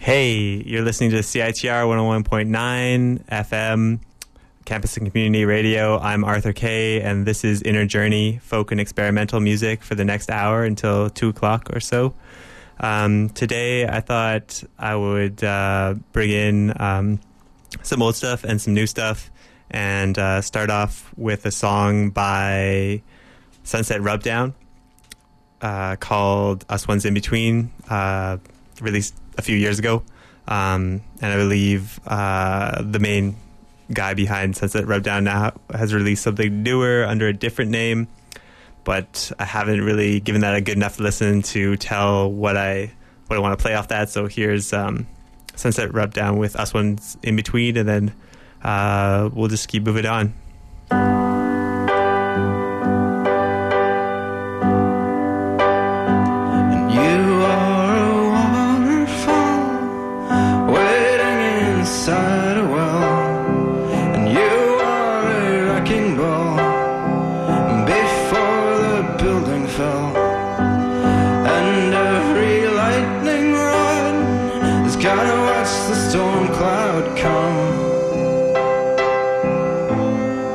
Hey, you're listening to CITR 101.9 FM, Campus and Community Radio. I'm Arthur Kay, and this is Inner Journey, folk and experimental music for the next hour until 2 o'clock or so. Today, I thought I would bring in some old stuff and some new stuff, and start off with a song by Sunset Rubdown called Us Ones in Between, released a few years ago, and I believe the main guy behind Sunset Rubdown now has released something newer under a different name, but I haven't really given that a good enough listen to tell what I want to play off that. So here's Sunset Rubdown with Us Ones in Between, and then we'll just keep moving on. Gotta watch the storm cloud come.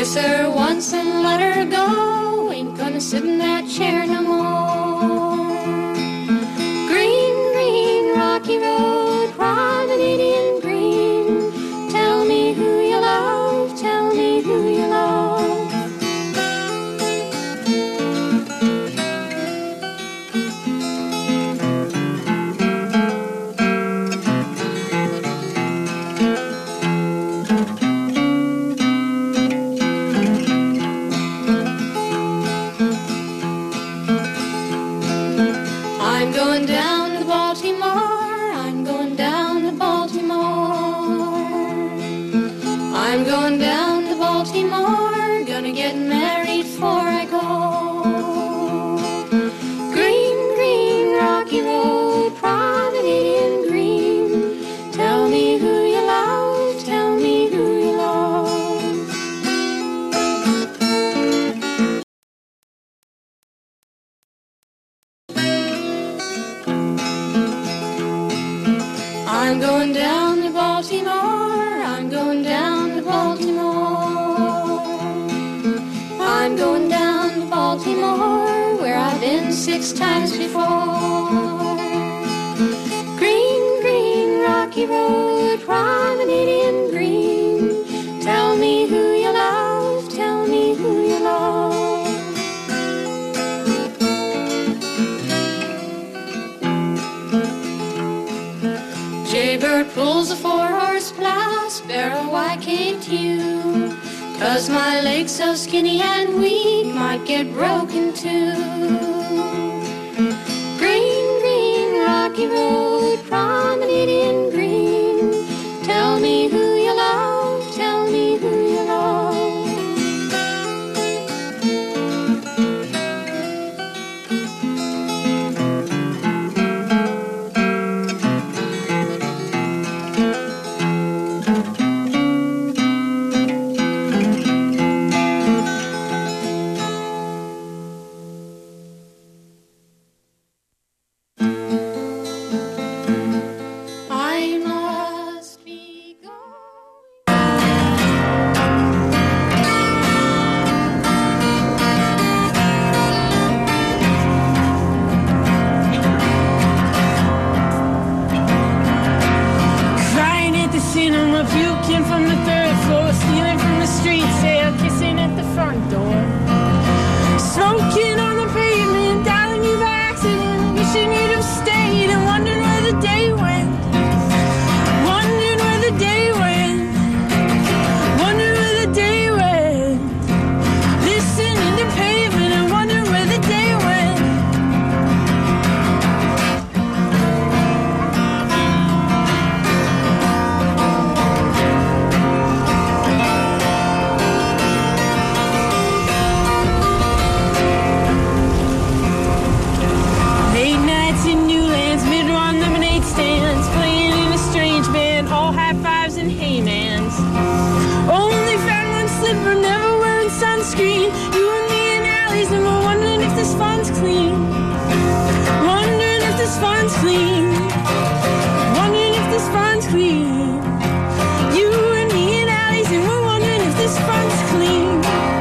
Kiss her once and let her go. Ain't gonna sit in that chair no more. Green, green, rocky road, promenade in green. Tell me who you love, tell me who you love. I'm going down to Baltimore, I'm going down to Baltimore. I'm going down to Baltimore, gonna get married before I go. Green, green, rocky road, promenade in green. Tell me who you love, tell me who you love. I'm going down to Baltimore, I'm going down to Baltimore. I'm going down to Baltimore, where I've been 6 times before. Green, green, rocky road, promenade in green. Tell me who you love, tell me who you love. Jaybird pulls a 4-horse plow, Sparrow, why can't you? 'Cause my leg's so skinny and weak, might get broken too. Green, green, rocky road, promenade in green. Tell me who you love, tell me who you love. I must be going. Crying at the cinema, puking from the 3rd floor, stealing from the street sale, kissing at the front door, smoking on the pavement, dialing you by accident, wishing you'd have stayed and wondering where the day went, wondering where the day went, wondering where the day went, listening to pavement and wondering where the day went. Late nights in Newlands, mid-run lemonade stands, playing in a strange band, all high fives and haymans. Only found one slipper, never wearing sunscreen. You and me in alleys, and we're wondering if this fun's clean. Wondering if this fun's clean. Wondering if this fun's clean. You and me in alleys, and we're wondering if this fun's clean.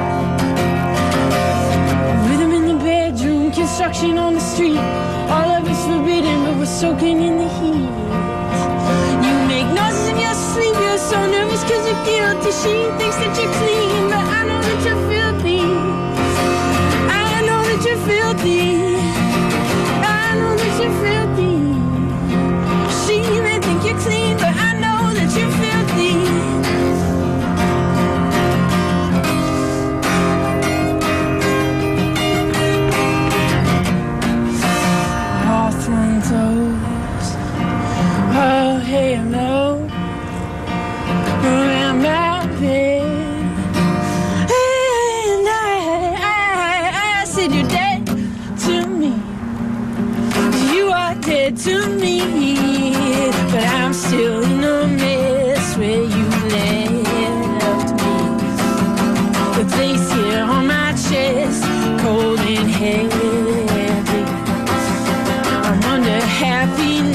Rhythm in the bedroom, construction on the street. All of it's forbidden, but we're soaking in the heat. You make noises in your sleep, you're so nervous 'cause you're guilty. She thinks that you're clean, but I know that you're filthy. I know that you're filthy. I know that you're filthy. She may think you're clean, but I know that you're filthy. Hawthorne clothes. Oh, hey, hello. Around my bed. And I said you're dead to me. You are dead to me. But I'm still in a mess where you left me. The place here on my chest, cold and heavy. I'm under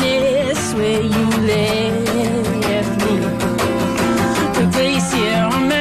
happiness where you left me. The place here on my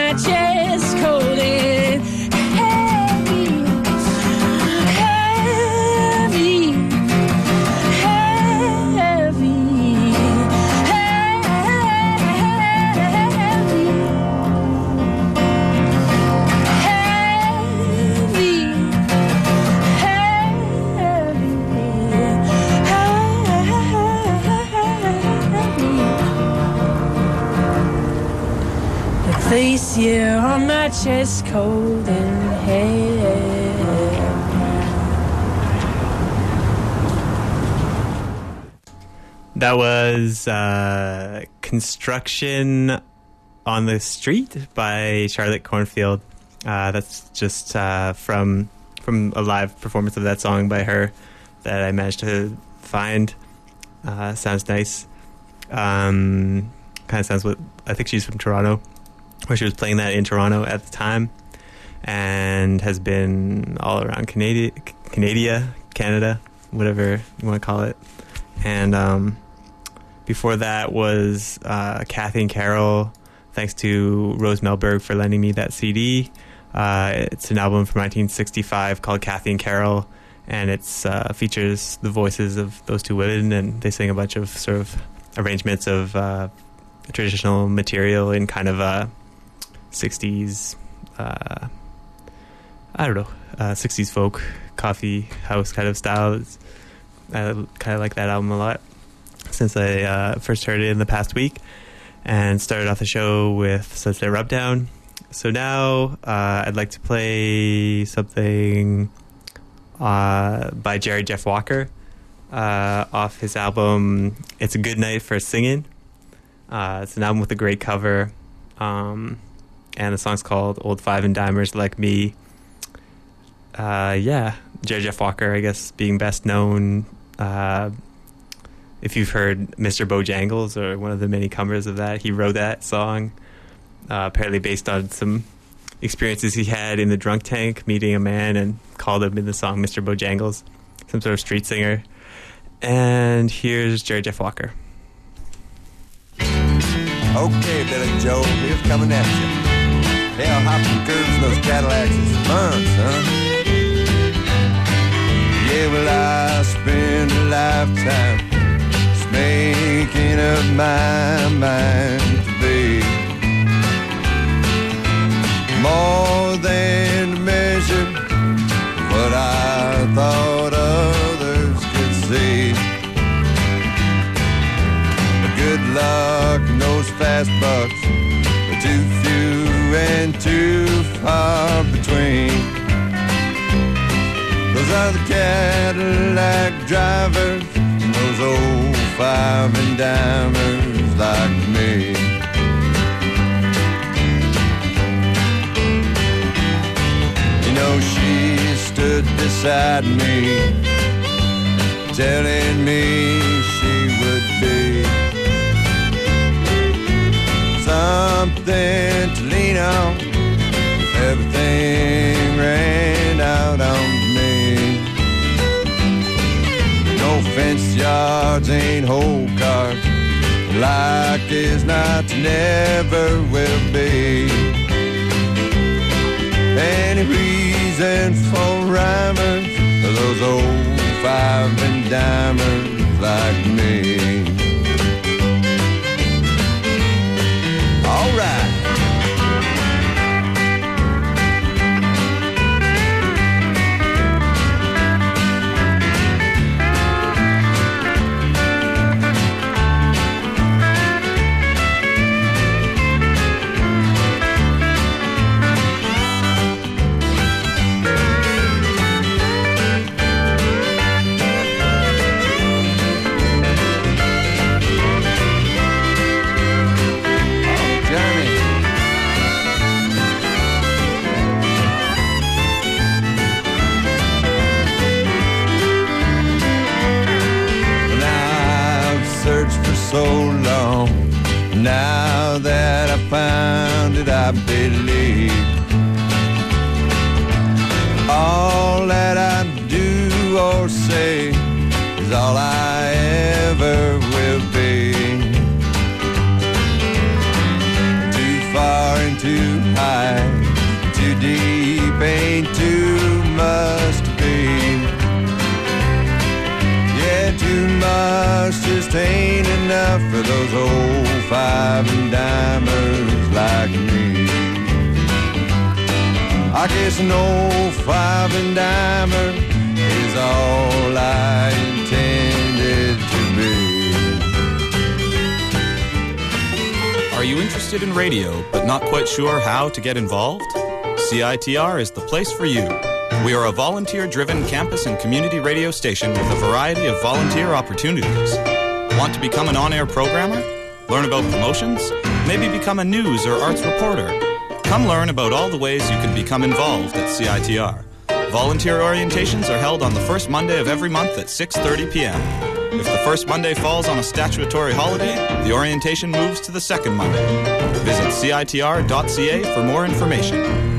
Place you on my chest, cold and heavy. That was Construction on the Street by Charlotte Cornfield. That's just from a live performance of that song by her that I managed to find. Sounds nice. Kind of sounds what I think she's from Toronto, or she was playing that in Toronto at the time, and has been all around Canada, whatever you want to call it. And before that was Kathy and Carol. Thanks to Rose Melberg for lending me that CD. It's an album from 1965 called Kathy and Carol, and it features the voices of those two women, and they sing a bunch of sort of arrangements of traditional material in kind of a 60s, 60s folk coffee house kind of style. I kind of like that album a lot since I first heard it in the past week, and started off the show with Sunset Rubdown. So now I'd like to play something by Jerry Jeff Walker off his album It's a Good Night for Singing. It's an album with a great cover, and the song's called Old Five and Dimers Like Me. Jerry Jeff Walker, I guess, being best known, if you've heard Mr. Bojangles, or one of the many covers of that, he wrote that song, apparently based on some experiences he had in the drunk tank, meeting a man and called him in the song Mr. Bojangles, some sort of street singer. And here's Jerry Jeff Walker. Okay, Billy Joe, here's coming at you. Hell, hopping curves in those Cadillacs is fun, son. Yeah, well, I spend a lifetime just making up my mind to be more than measure what I thought others could see. But good luck and those fast bucks are too few and too far between. Those are the Cadillac drivers and those old five and dimers like me. You know, she stood beside me, telling me she would be something to lean on if everything ran out on me. No fence yards, ain't whole cars, like is not, never will be. Any reason for rhymers are those old five and dimers like me. All right. So long, now that I found it, I believe all that I do or say is all I ever will be. Too far and too high, too deep, ain't too much to be. Yeah, too much just ain't enough for those old five and dimers like me. I guess an old five and dimer is all I intended to be. Are you interested interested in radio but not quite sure how to get involved? CITR is the place for you. We are a volunteer-driven campus and community radio station with a variety of volunteer opportunities. Want to become an on-air programmer? Learn about promotions? Maybe become a news or arts reporter? Come learn about all the ways you can become involved at CITR. Volunteer orientations are held on the first Monday of every month at 6:30 p.m. If the first Monday falls on a statutory holiday, the orientation moves to the second Monday. Visit CITR.ca for more information.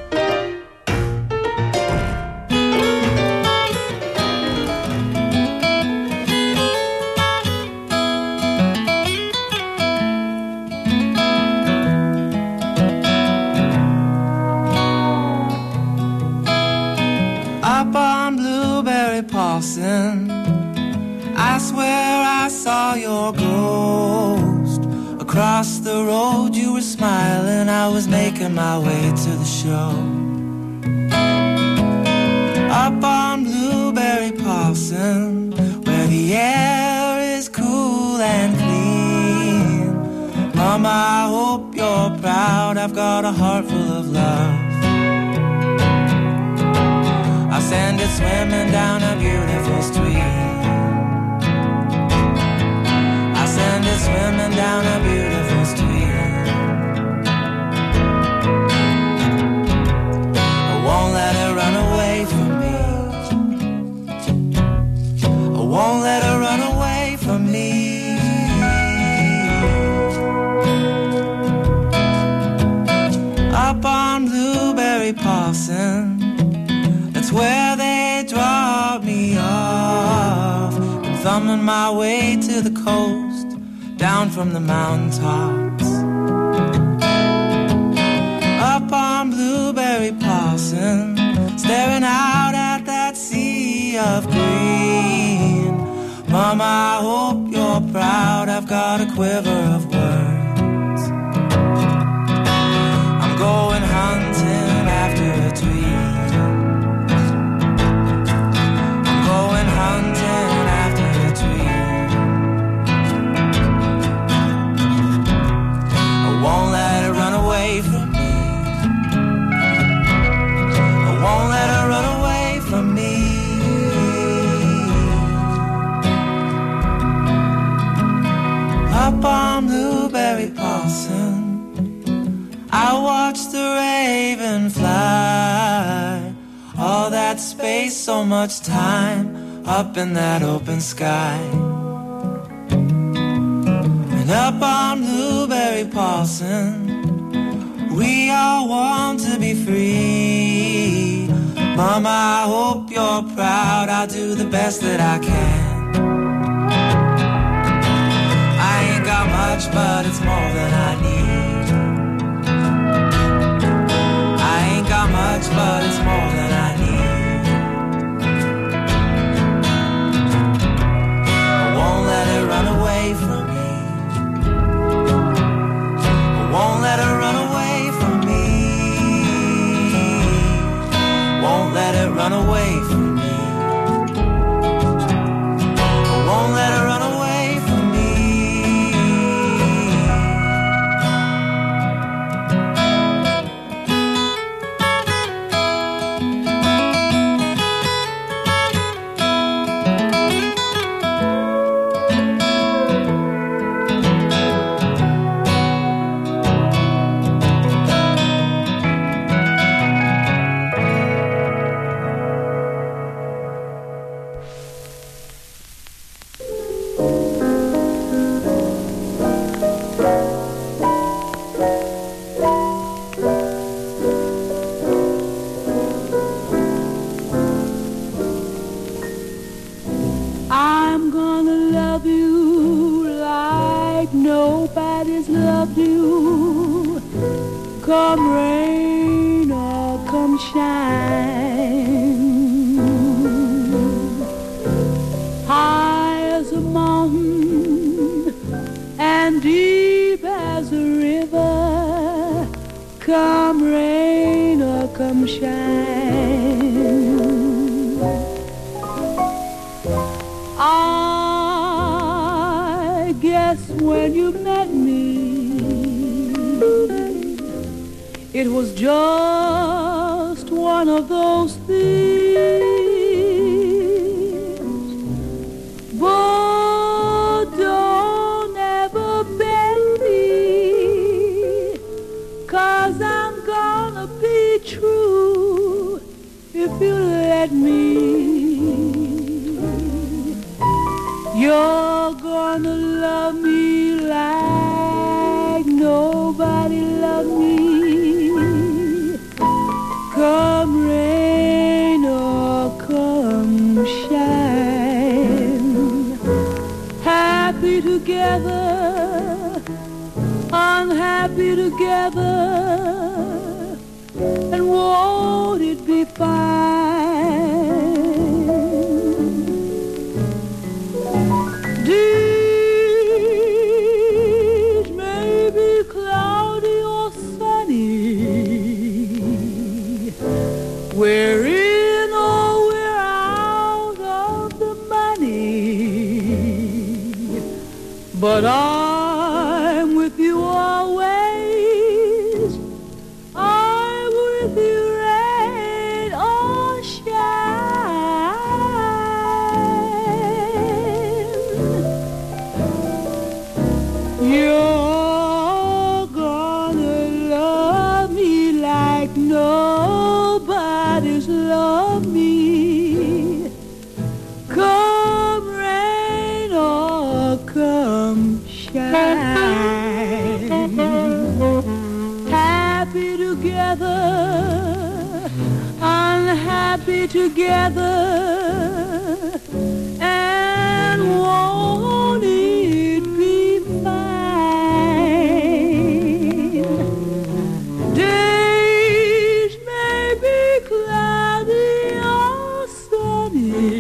I swear I saw your ghost. Across the road you were smiling. I was making my way to the show. Up on Blueberry Parson, where the air is cool and clean. Mama, I hope you're proud. I've got a heart full of love. I'll send it swimming down a beautiful stream. I'll send it swimming down a beautiful stream. I won't let it run away from me. I won't let it run away from me. Up on Blueberry Parson, that's where they dropped me off. Been thumbing my way to the coast, down from the mountaintops. Up on Blueberry Parson, staring out at that sea of green. Mama, I hope you're proud. I've got a quiver of words. I'm going hunting after a dream. Hunting after a dream. I won't let it run away from me. I won't let it run away from me. Up on Blueberry Parson, I watched the raven fly. All that space, so much time up in that open sky. And up on Blueberry Parson, we all want to be free. Mama, I hope you're proud. I'll do the best that I can. I ain't got much, but it's more than I need. I ain't got much, but it's more than I need. Run away from me. I won't let her run away from me. Won't let it run away from me. I won't let her run away from me. Come rain or come shine, high as a mountain and deep as a river, come rain or come shine. I guess when you met me, It was just one of those things. But don't ever bend me, 'cause I'm gonna be true if you let me. You're gonna love me like nobody loved me. Come rain or come shine, happy together, unhappy together, and won't it be fine? Days may be cloudy or sunny, we're in or we're out of the money, but I'm with you always. I'm with you rain or shine. You're gonna love me like nobody's loved me. Come rain or come shine, happy together, unhappy together, and won't it be fine? Days may be cloudy or sunny,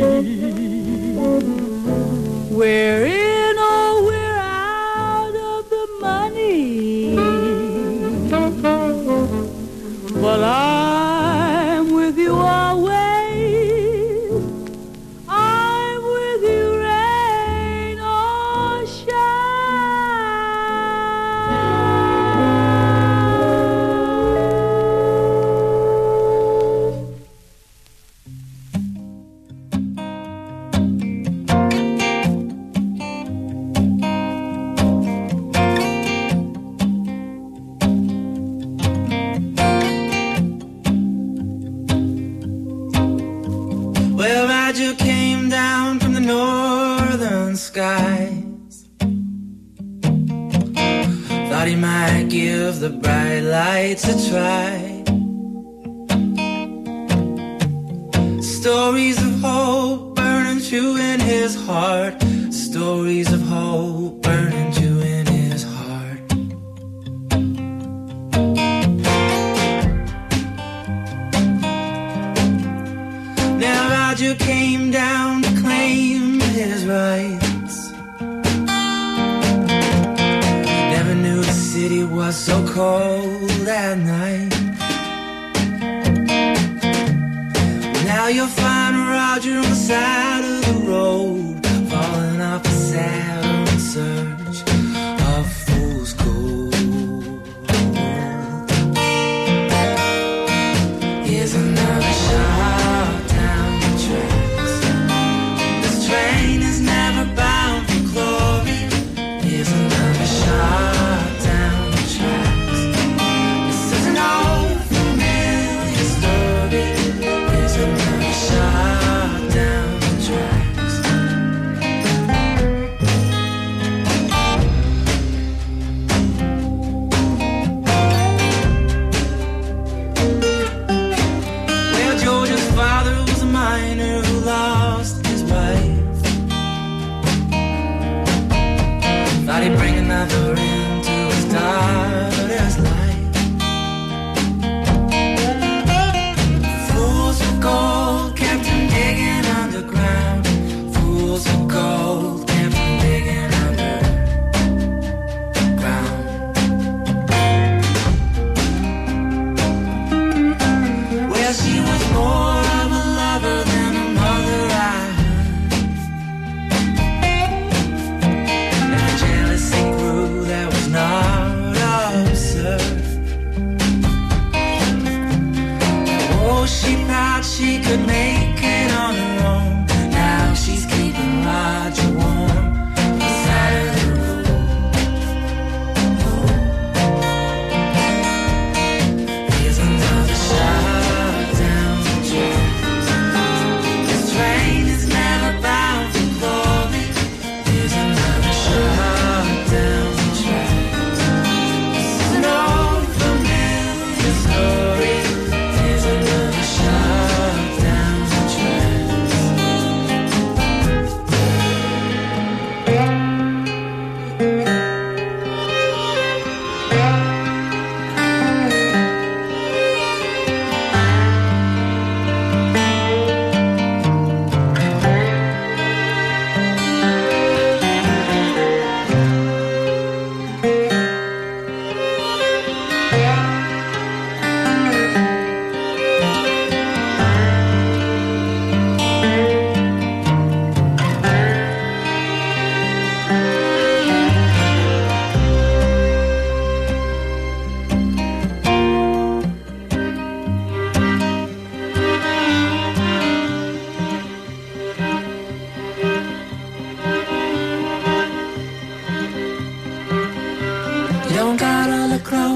we're in or we're out of the money, but I'm with you always. I'm with you rain or Well, Roger came down from the northern skies. Thought he might give the bright lights a try. Stories of hope burning true in his heart. Stories of hope burning true in his heart. Now Roger came down to claim his rights. Never knew the city was so cold at night. Now you'll find Roger on the side of the road, falling off a saddle in search of fool's gold. Here's another shot down the tracks. This train is never bound for glory. Here's another shot down the tracks. This is an old familiar story. Here's another shot down the tracks.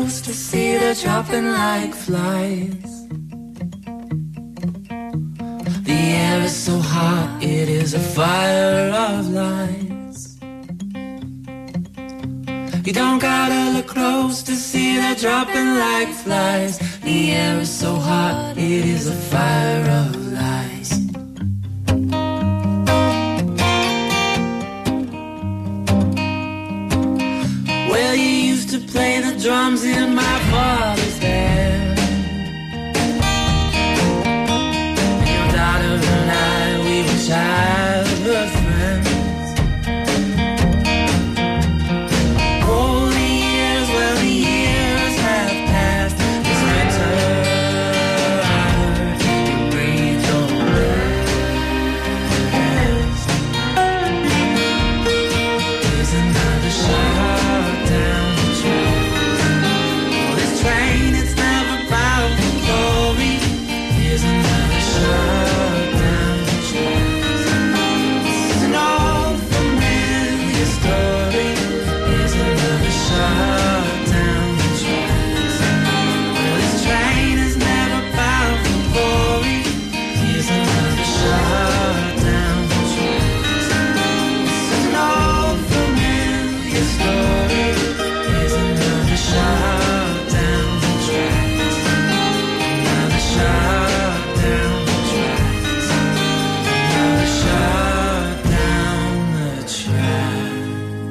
close to see they're dropping like flies. The air is so hot, it is a fire of lies. You don't gotta look close to see they're dropping like flies. The air is so hot, it is a fire of lies. Well, you used to play the drums in my father's band. Your daughter and I, we were childhood friends. Oh, the years, well, the years have passed. This winter, I heard you breathe your last. There's another shot down the track. Oh, this train, it's never bound for glory. Here's another shot down the tracks. This is an old familiar story. Here's another shot down the tracks. Well, this train is never bound for glory. Here's another shot down the tracks. This is an old familiar story. Here's another shot down the tracks. Another shot down the tracks. Another shot down the tracks.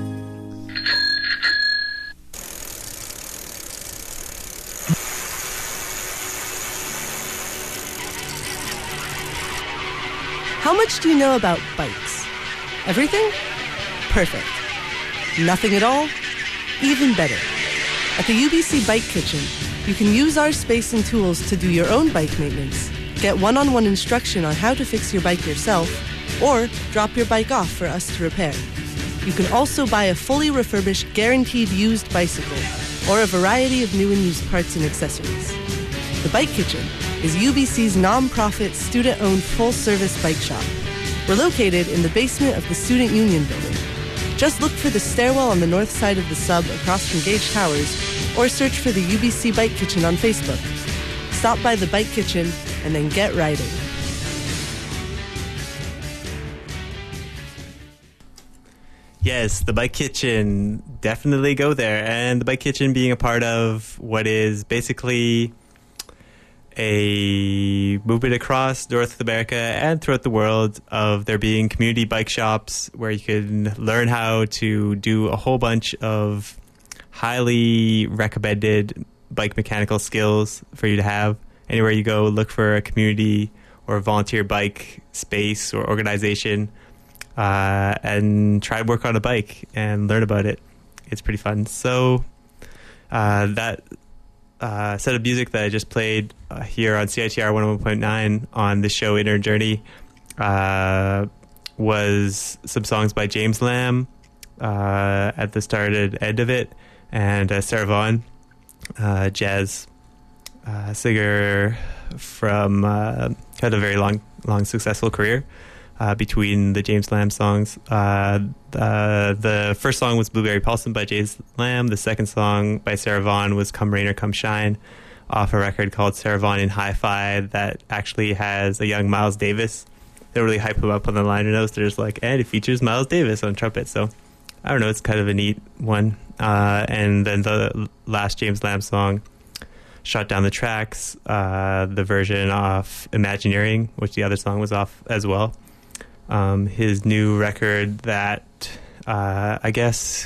How much do you know about bikes? Everything? Perfect. Nothing at all? Even better. At the UBC Bike Kitchen, you can use our space and tools to do your own bike maintenance, get one-on-one instruction on how to fix your bike yourself, or drop your bike off for us to repair. You can also buy a fully refurbished, guaranteed used bicycle, or a variety of new and used parts and accessories. The Bike Kitchen is UBC's non-profit, student-owned, full-service bike shop. We're located in the basement of the Student Union building. Just look for the stairwell on the north side of the sub across from Gage Towers, or search for the UBC Bike Kitchen on Facebook. Stop by the Bike Kitchen and then get riding. Yes, the Bike Kitchen. Definitely go there. And the Bike Kitchen being a part of what is basically a movement across North America and throughout the world of there being community bike shops where you can learn how to do a whole bunch of highly recommended bike mechanical skills for you to have. Anywhere you go, look for a community or a volunteer bike space or organization and try to work on a bike and learn about it. It's pretty fun. So that set of music that I just played here on CITR 101.9 on the show Inner Journey was some songs by James Lamb at the start and end of it, and Sarah Vaughan, jazz singer from had a very long successful career between the James Lamb songs. The first song was Blueberry Paulson by James Lamb. The second song by Sarah Vaughan was Come Rain or Come Shine off a record called Sarah Vaughan in Hi-Fi that actually has a young Miles Davis. They really hype him up on the liner notes. They're just like, and it features Miles Davis on trumpet. So I don't know, it's kind of a neat one. And then the last James Lamb song, Shot Down the Tracks, the version off Imagineering, which the other song was off as well. His new record that I guess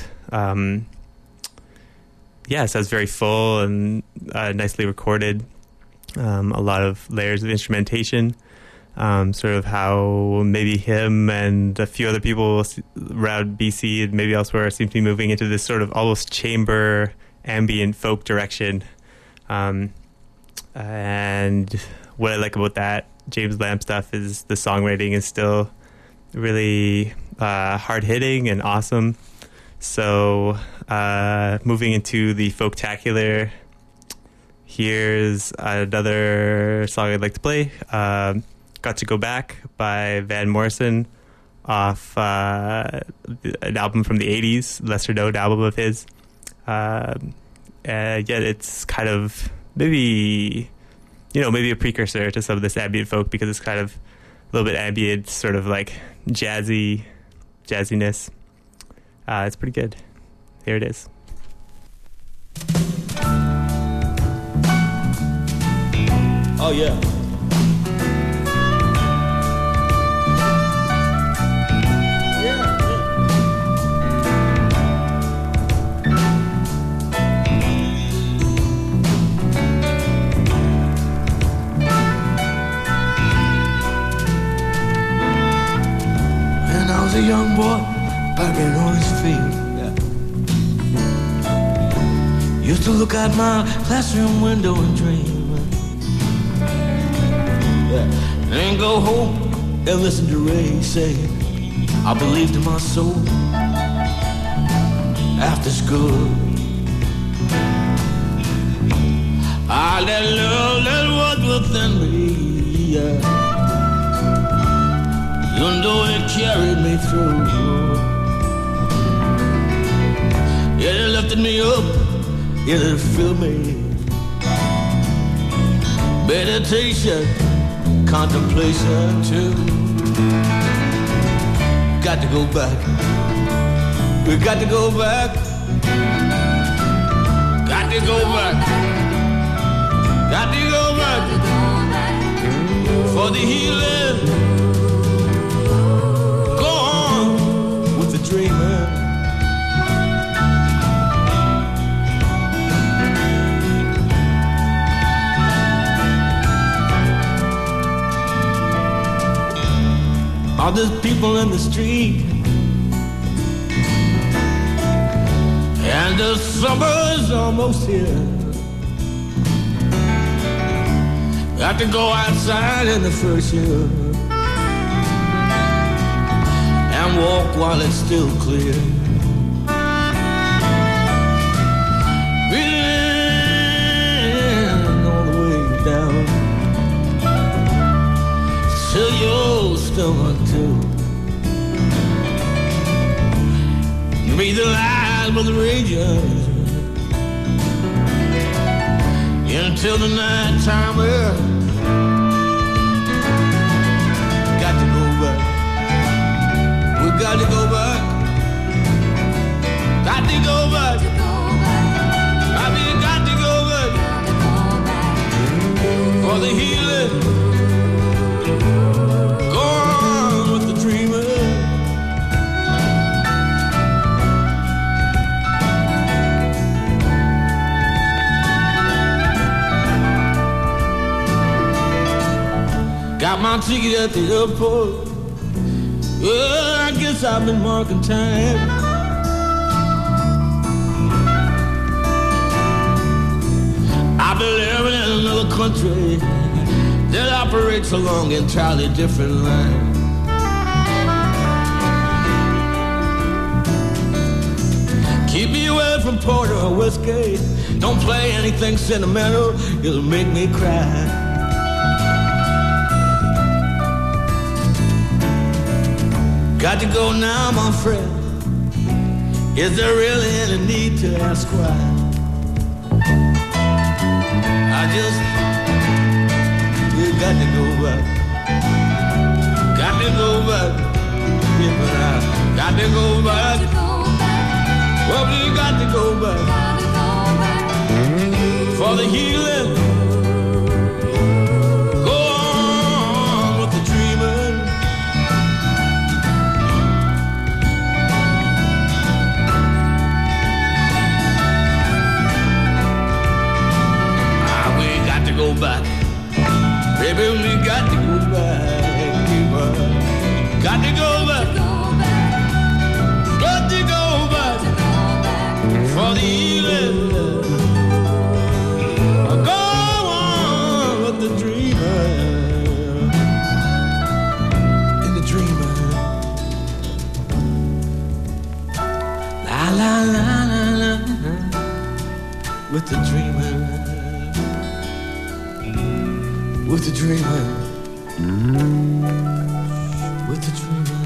sounds very full and nicely recorded. A lot of layers of instrumentation. Sort of how maybe him and a few other people around BC and maybe elsewhere seem to be moving into this sort of almost chamber ambient folk direction. And what I like about that James Lamb stuff is the songwriting is still really hard-hitting and awesome. So moving into the folktacular, here's another song I'd like to play. Got to Go Back by Van Morrison off an album from the 80s, lesser known album of his. Yet it's kind of maybe a precursor to some of this ambient folk because it's kind of a little bit ambient, sort of like jazziness. It's pretty good. Here it is. Oh yeah. A young boy battling on his feet. Used to look out my classroom window and dream. And go home and listen to Ray say, I believed in my soul. After school, that love that was within me. Even though it carried me through, it lifted me up, it filled me. Meditation, contemplation too. Got to go back. We got to go back. Got to go back. Got to go back for the healing. Dreamer. All these people in the street, and the summer's almost here. Got to go outside in the first year and walk while it's still clear. Breathing all the way down till you're still until. Breathe the light with the raging until the night time. Got to go back. We got to go back. Got to go back. I mean, got to go back for the healing. Go on with the dreaming. Got my ticket at the airport. Well, I guess I've been marking time. I've been living in another country that operates along entirely different lines. Keep me away from porter or whiskey. Don't play anything sentimental, it'll make me cry. Got to go now, my friend. Is there really any need to ask why? We got to go back. Got to go back. Yeah, but I got to go back. Well, we got to go back for the healing. Go on with the dreaming. Go back, baby, we got to go back, got to go back, got to go back for the healing. Go on with the dreamer, in the dreamer, la la la la la, with the dreamer. With the dreamer, with the dreamer.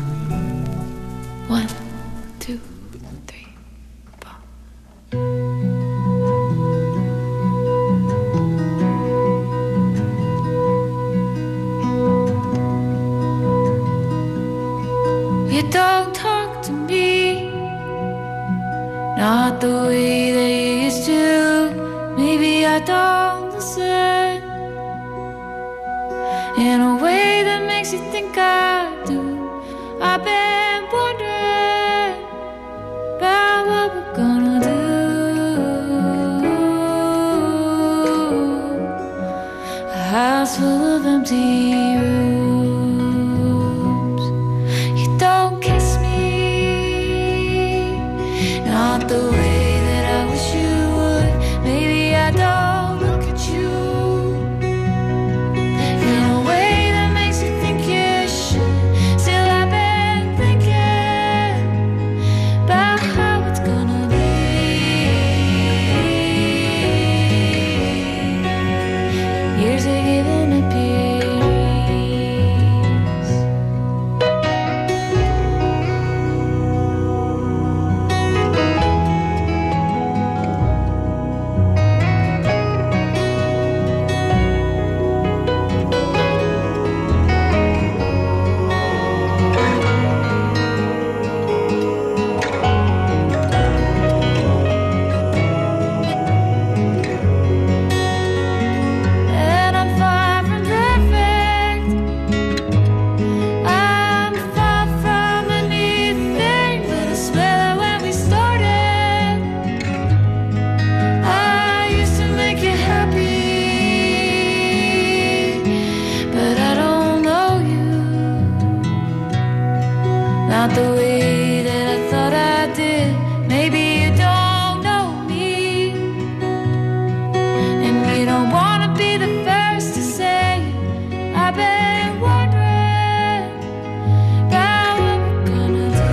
1, 2, 3, 4. I don't listen in a way that makes you think I do. I've been wondering about what we're gonna do. A house full of empty rooms. You don't kiss me, not the way that I wish you would. Maybe I don't look at you in a way that makes you think you should. Still I've been thinking about how it's gonna be. Years are given a peace. And I'm far from perfect. I'm far from anything, but I swear that when we started, I used to make you happy. But I don't know you, not the way that I thought I did. Maybe you don't know me, and you don't wanna be the first to say it. I've been wondering about what we're gonna do.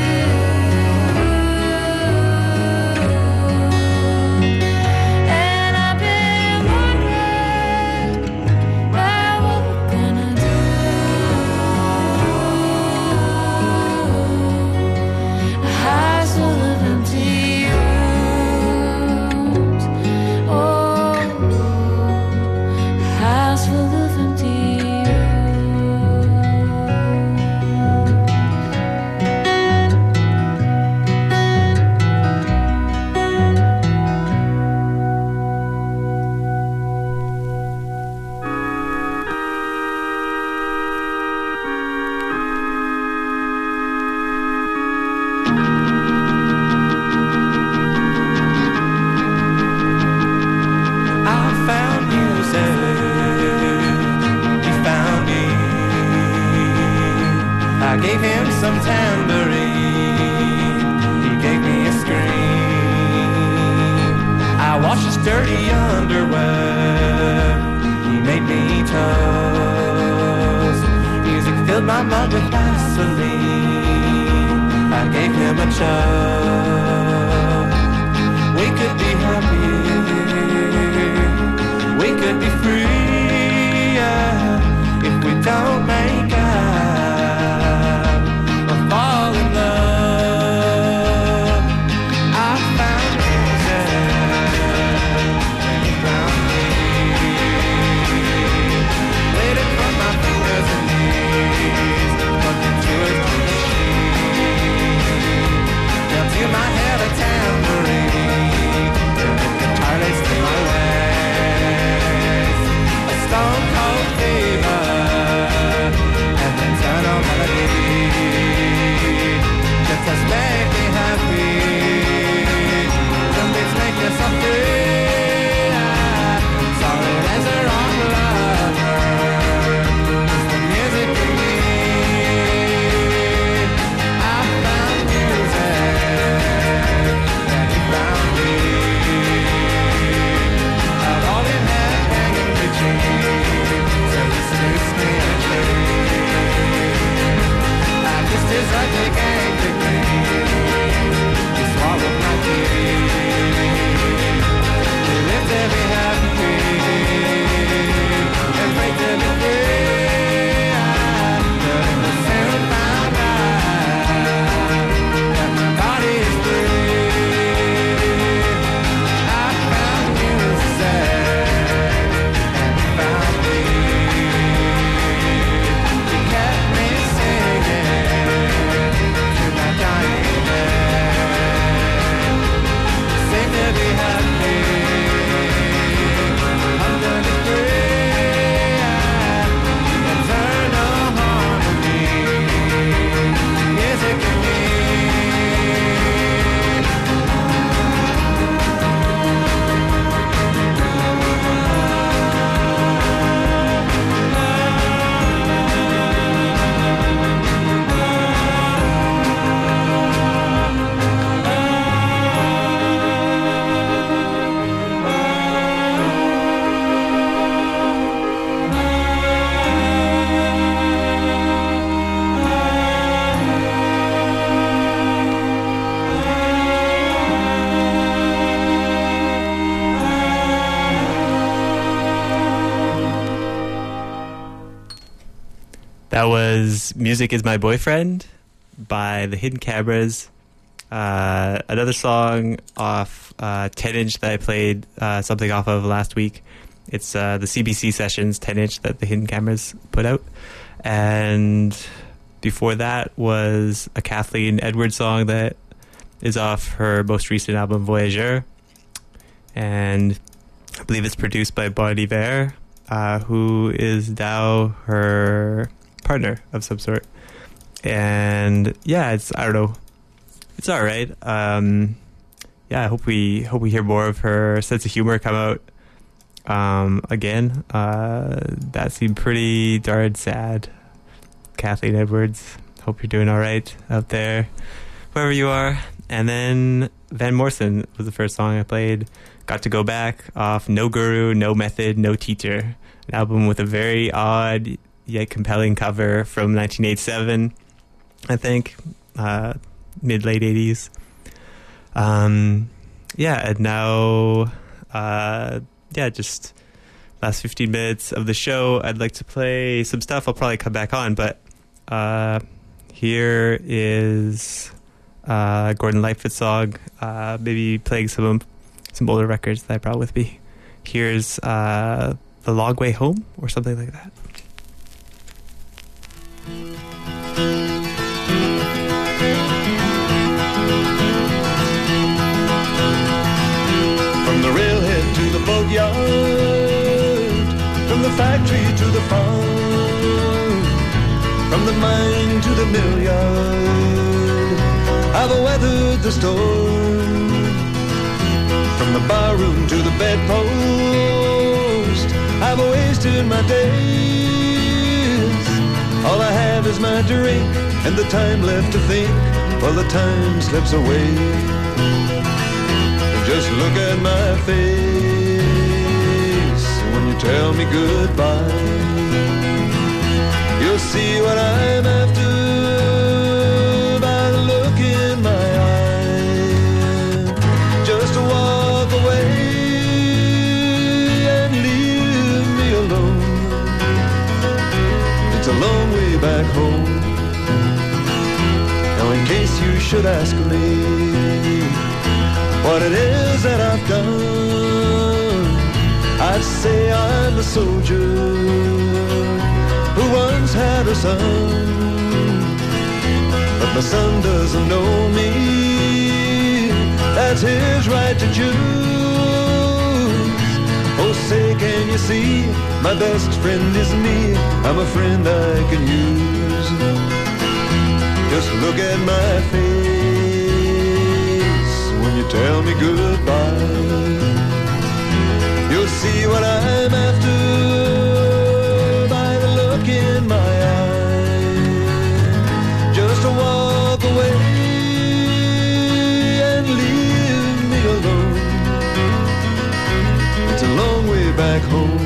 And I've been wondering about what we're gonna do. A house full of empty rooms. Oh, a house full of empty I found music, he found me. I gave him some tambourine, he gave me a scream. I washed his dirty underwear, he made me toast. Music filled my mouth with Vaseline, I gave him a chug. We could be happy, we could be free, if we don't make up or fall in love. I found music, and he found me. Laid it from my fingers and knees, plugged into his machine. Now to my head a tambourine, and a guitar laced in my waist. That was Music Is My Boyfriend by the Hidden Cameras. Another song off 10-inch that I played something off of last week. It's the CBC Sessions 10-inch that the Hidden Cameras put out. And before that was a Kathleen Edwards song that is off her most recent album, Voyageur. And I believe it's produced by Bon Iver, who is now her partner of some sort. And yeah, I don't know, it's all right. Yeah, I hope we hear more of her sense of humor come out again. That seemed pretty darn sad. Kathleen Edwards, hope you're doing all right out there, wherever you are. And then Van Morrison was the first song I played. Got to Go Back off No Guru, No Method, No Teacher, an album with a very odd yet compelling cover from 1987, I think, mid-late 80s. Yeah, and now, just last 15 minutes of the show, I'd like to play some stuff. I'll probably come back on, but here is Gordon Lightfoot song, maybe playing some older records that I brought with me. Here's The Long Way Home, or something like that. From the railhead to the boatyard, from the factory to the farm, from the mine to the mill yard, I've weathered the storm. From the barroom to the bedpost, I've wasted my days. All I have is my drink and the time left to think while the time slips away. Just look at my face when you tell me goodbye. You'll see what I'm after by the look in my eye. Just to walk away and leave me alone. It's a long way back home. Now in case you should ask me what it is that I've done, I'd say I'm a soldier who once had a son. But my son doesn't know me, that's his right to choose. Oh, say, can you see, my best friend is me, I'm a friend I can use. Just look at my face when you tell me goodbye. You'll see what I'm after by the look in my eye. Just to walk away and leave me alone. It's a long way back home.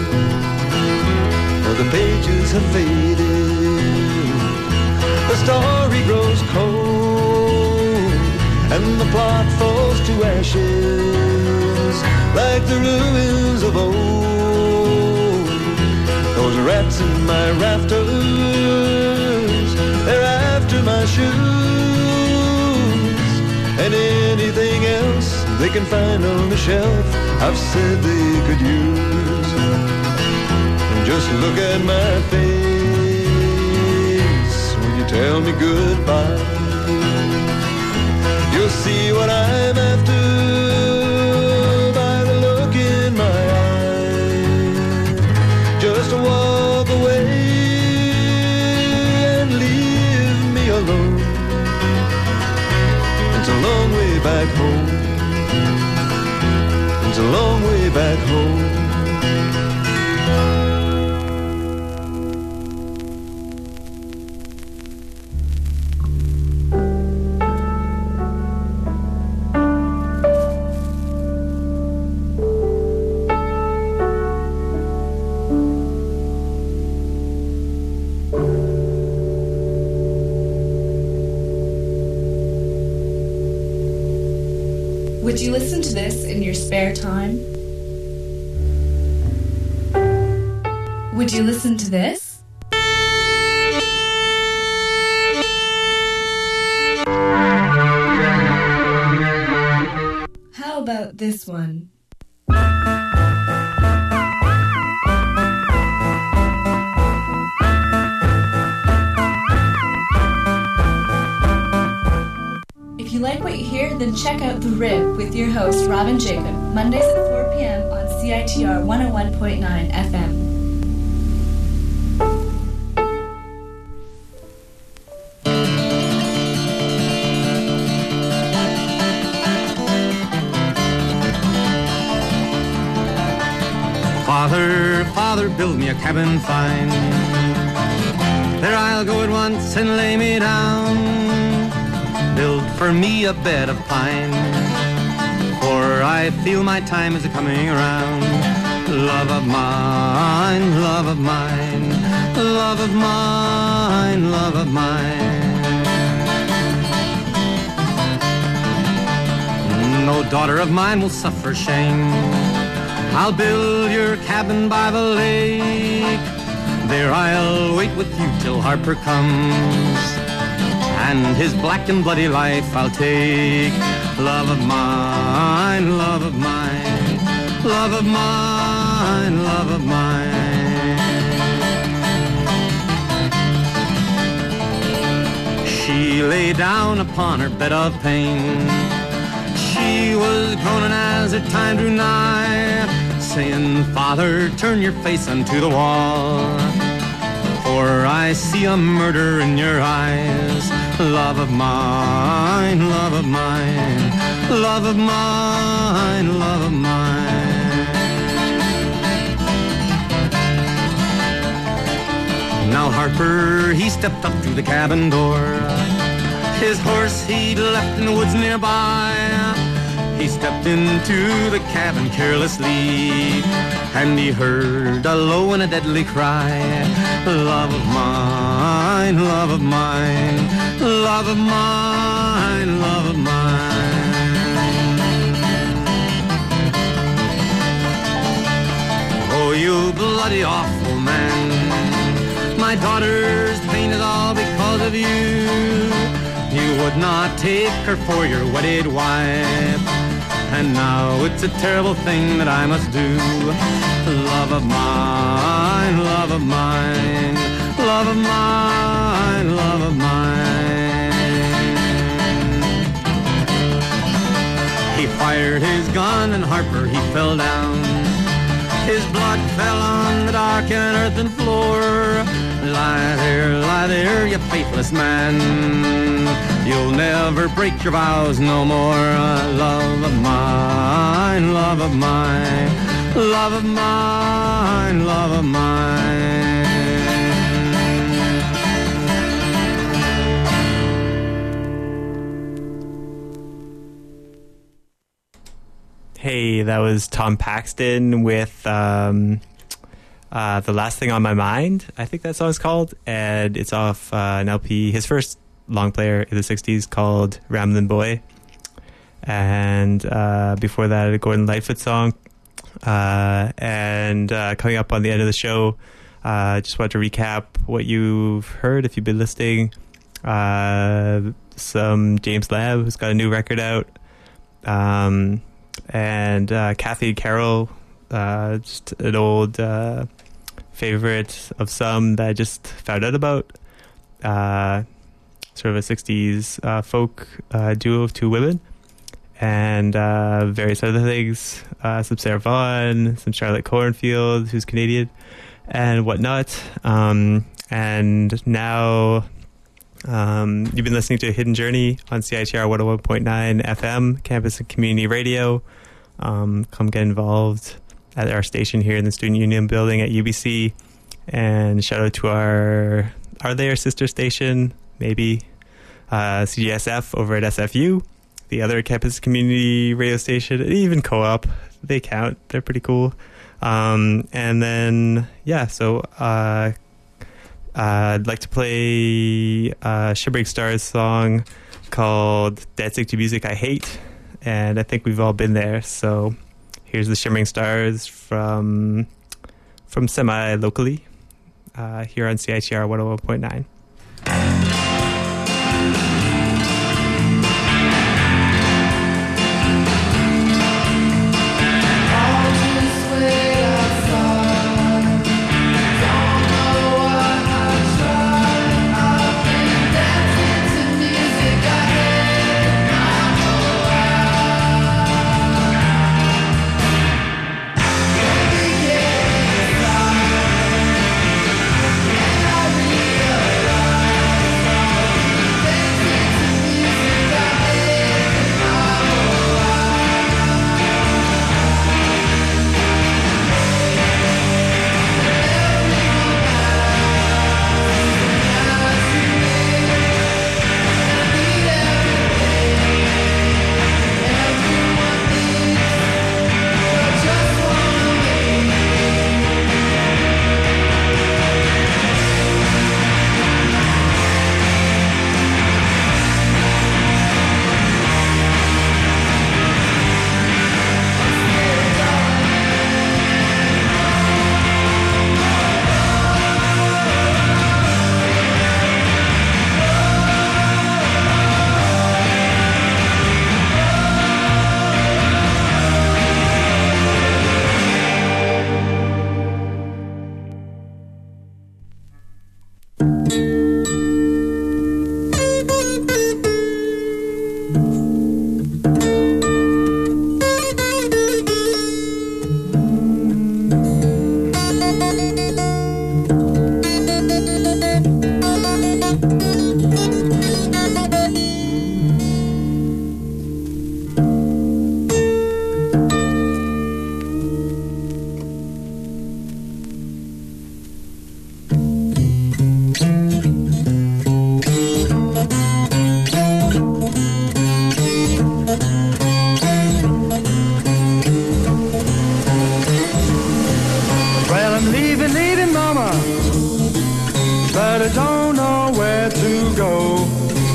Now the pages have faded, the story grows cold, and the plot falls to ashes like the ruins of old. Those rats in my rafters, they're after my shoes, and anything else they can find on the shelf I've said they could use. And just look at my face when you tell me goodbye. You'll see what I'm after by the look in my eye. Just walk away and leave me alone. It's a long way back home. It's a long way back home. Would you listen to this in your spare time? Would you listen to this? this one. If you like what you hear, then check out The Rib with your host, Robin Jacob, Mondays at 4 p.m. on CITR 101.9 FM. Father, Father, build me a cabin fine. There I'll go at once and lay me down. Build for me a bed of pine, for I feel my time is coming around. Love of mine, love of mine, love of mine, love of mine. No daughter of mine will suffer shame. I'll build your cabin by the lake. There I'll wait with you till Harper comes, and his black and bloody life I'll take. Love of mine, love of mine, love of mine, love of mine. She lay down upon her bed of pain. She was groaning as her time drew nigh, saying, Father, turn your face unto the wall, for I see a murder in your eyes. Love of mine, love of mine, love of mine, love of mine. Now Harper, he stepped up to the cabin door. His horse he'd left in the woods nearby. He stepped into the cabin carelessly, and he heard a low and a deadly cry. Love of mine, love of mine, love of mine, love of mine. Oh, you bloody awful man, my daughter's pain is all because of you. You would not take her for your wedded wife, and now it's a terrible thing that I must do. Love of mine, love of mine, love of mine, love of mine. He fired his gun and Harper, he fell down. His blood fell on the dark and earthen floor. Lie there, you faithless man. You'll never break your vows no more. Love of mine, love of mine, love of mine, love of mine. Hey, that was Tom Paxton with The Last Thing on My Mind, I think that song's called, and it's off an LP, his first long player in the 60s, called Ramblin' Boy. And before that, a Gordon Lightfoot song. And coming up on the end of the show, just want to recap what you've heard if you've been listening. Some James Lamb, who's got a new record out. And Kathy Carroll, just an old favorite of some that I just found out about. Sort of a 60s folk duo of two women, and various other things, some Sarah Vaughan, some Charlotte Cornfield, who's Canadian, and whatnot. And now you've been listening to Hidden Journey on CITR 101.9 FM, Campus and Community Radio. Come get involved at our station here in the Student Union building at UBC, and shout out to our sister station, maybe CGSF over at SFU, the other campus community radio station, and even Co-op. They count. They're pretty cool. And then, yeah, so I'd like to play a Shimmering Stars song called Dancing to Music I Hate, and I think we've all been there. So here's the Shimmering Stars from semi-locally here on CITR 101.9.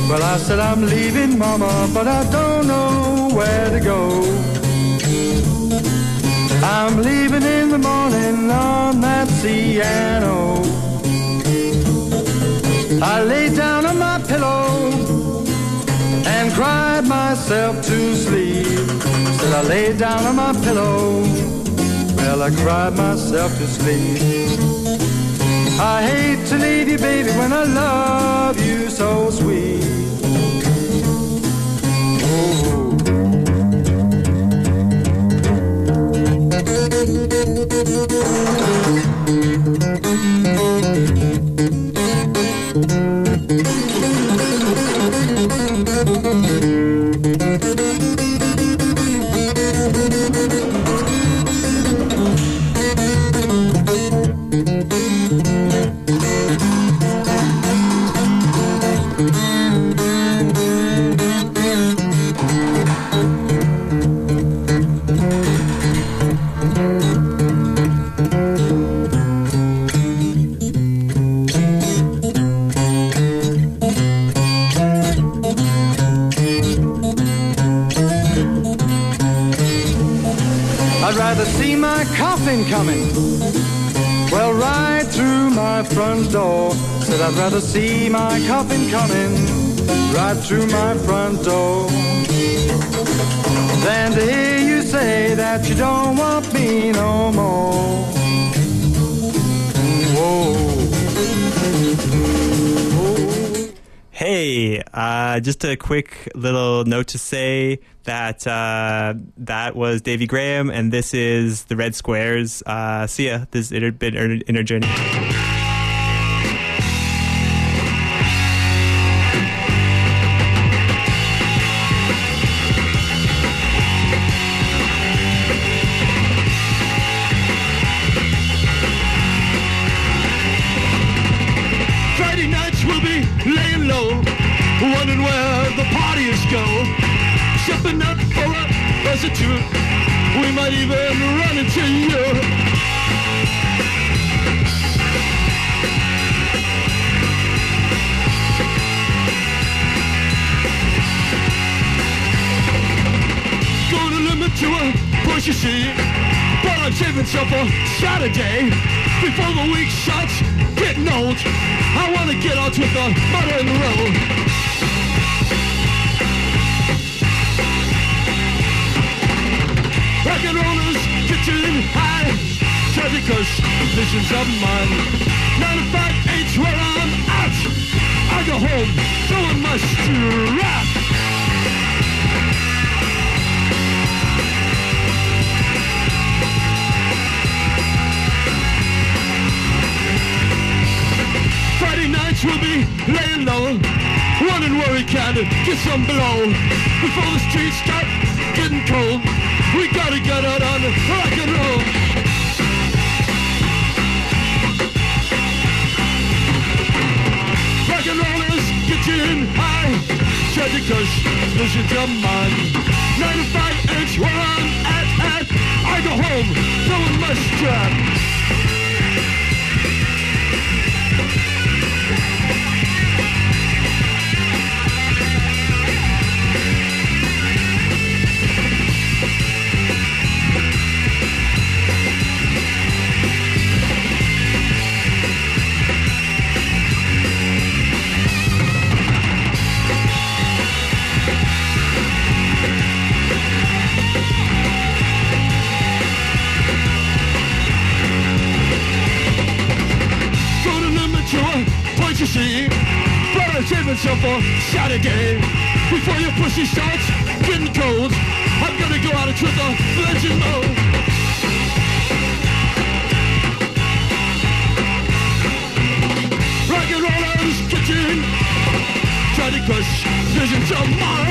Well, I said I'm leaving, Mama, but I don't know where to go. I'm leaving in the morning on that C&O. I laid down on my pillow and cried myself to sleep. Said I laid down on my pillow, well, I cried myself to sleep. I hate to leave you, baby, when I love you so sweet. I'd rather see my coffin coming, well, right through my front door. Said I'd rather see my coffin coming, right through my front door, than to hear you say that you don't want me no more. Whoa. Hey, just a quick little note to say that that was Davy Graham, and this is the Red Squares. See ya. This has been Inner Journey. Friday nights we'll be laying low, wondering where the parties go. Shipping up for a prostitute, we might even run into you. Gonna limit to a push, you see, but I'm saving myself a Saturday before the week starts getting old. I wanna get out with the mother in the road. Rock and rollers getting high, tragic visions of mine. 9 to 5, 8's where I'm at. I go home, throwing my strap. Friday nights we'll be laying low, wondering where we can get some blow. Before the streets start getting cold, we gotta get out on the rock and roll. Rock and rollers getting high, tragic visions of mine. 9 to 5, 8's where I'm at. I go home, throwing my strap. You see, but I'm saving myself for Saturday before your pussy starts getting cold. I'm gonna go out and twist the legend mode. Rock and rollers kitchen, try to crush visions of mine.